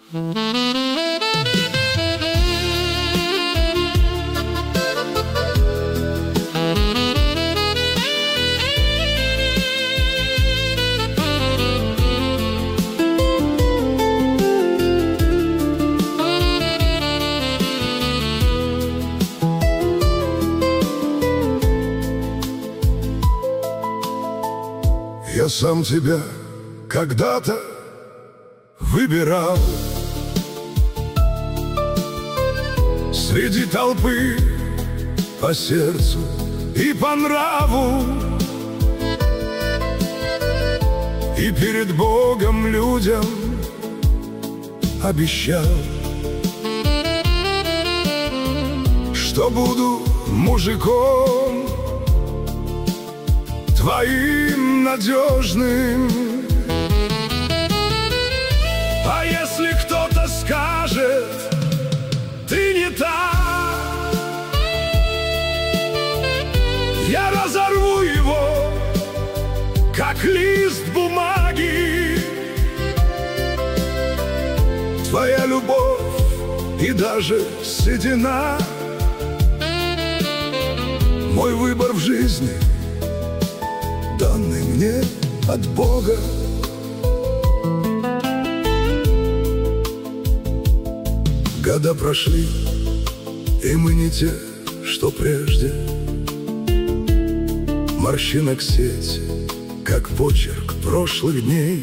Я сам тебя когда-то выбирал среди толпы по сердцу и по нраву, и перед Богом людям обещал, что буду мужиком твоим надежным. А если кто-то скажет, ты не та, я разорву его, как лист бумаги. Твоя любовь и даже седина — мой выбор в жизни, данный мне от Бога. Года прошли, и мы не те, что прежде. Морщинок сеть, как почерк прошлых дней.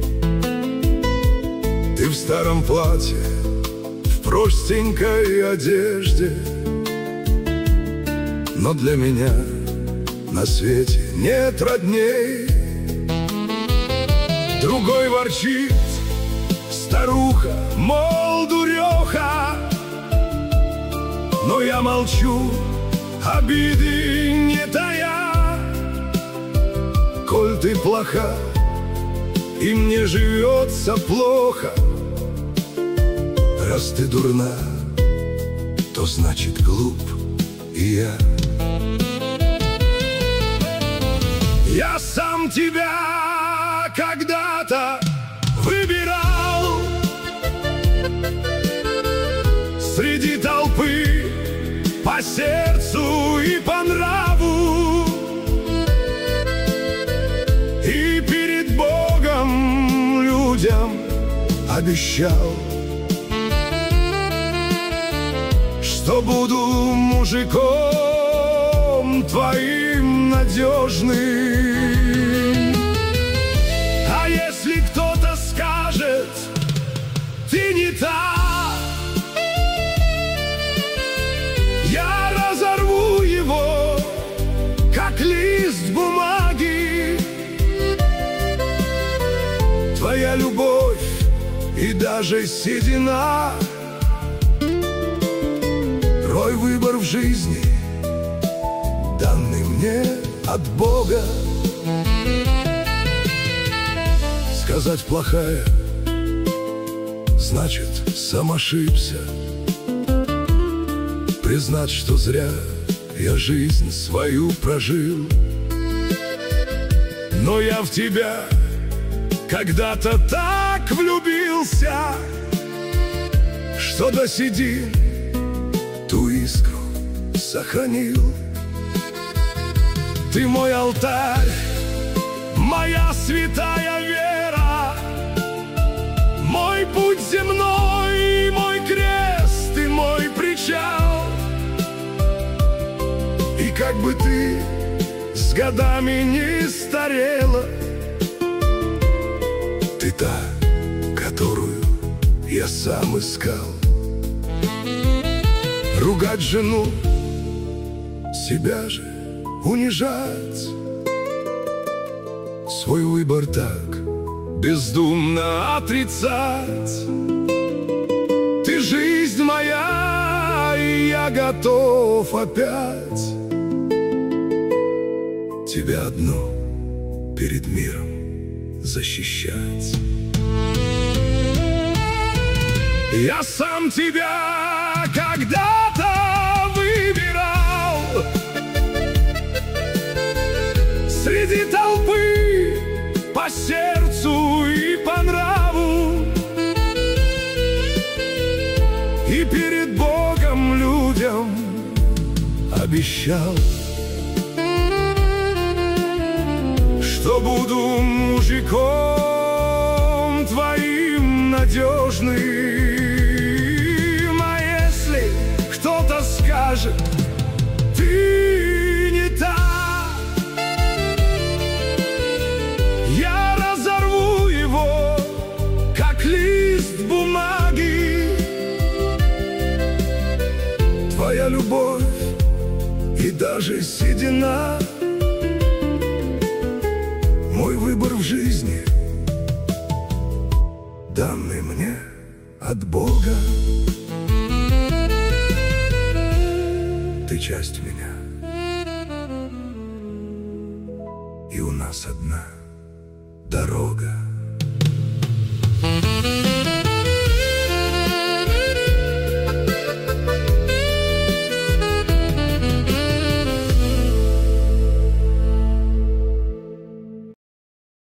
Ты в старом платье, в простенькой одежде, но для меня на свете нет родней. Другой ворчит, старуха, мол, дуреха, но я молчу, обиды не тая. Коль ты плоха, и мне живется плохо, раз ты дурна, то значит глуп и я. Я сам тебя когда-то выбирал среди толпы по сердцу и по нраву, и перед Богом людям обещал, что буду мужиком твоим надежным. А если кто-то скажет, ты не та, я разорву его, как лист бумаги. Твоя любовь и даже седина — твой выбор в жизни, данный мне от Бога. Сказать плохая, значит, сам ошибся. Признать, что зря я жизнь свою прожил. Но я в тебя когда-то так влюбился, что до седин ту искру сохранил. Ты мой алтарь, моя святая вера, мой путь земной, мой крест и мой причал. И как бы ты с годами не старела, ты та, которую я сам искал. Ругать жену, себя же унижать, свой выбор так бездумно отрицать. Ты жизнь моя, и я готов опять тебя одну перед миром защищать. Я сам тебя когда-то выбирал среди толпы по сердцу и по нраву, и перед Богом людям обещал, что буду мужиком твоим надежным. А если кто-то скажет: ты не та, я разорву его, как лист бумаги. Твоя любовь и даже седина — мой выбор в жизни, данный мне от Бога. Ты часть меня, и у нас одна дорога.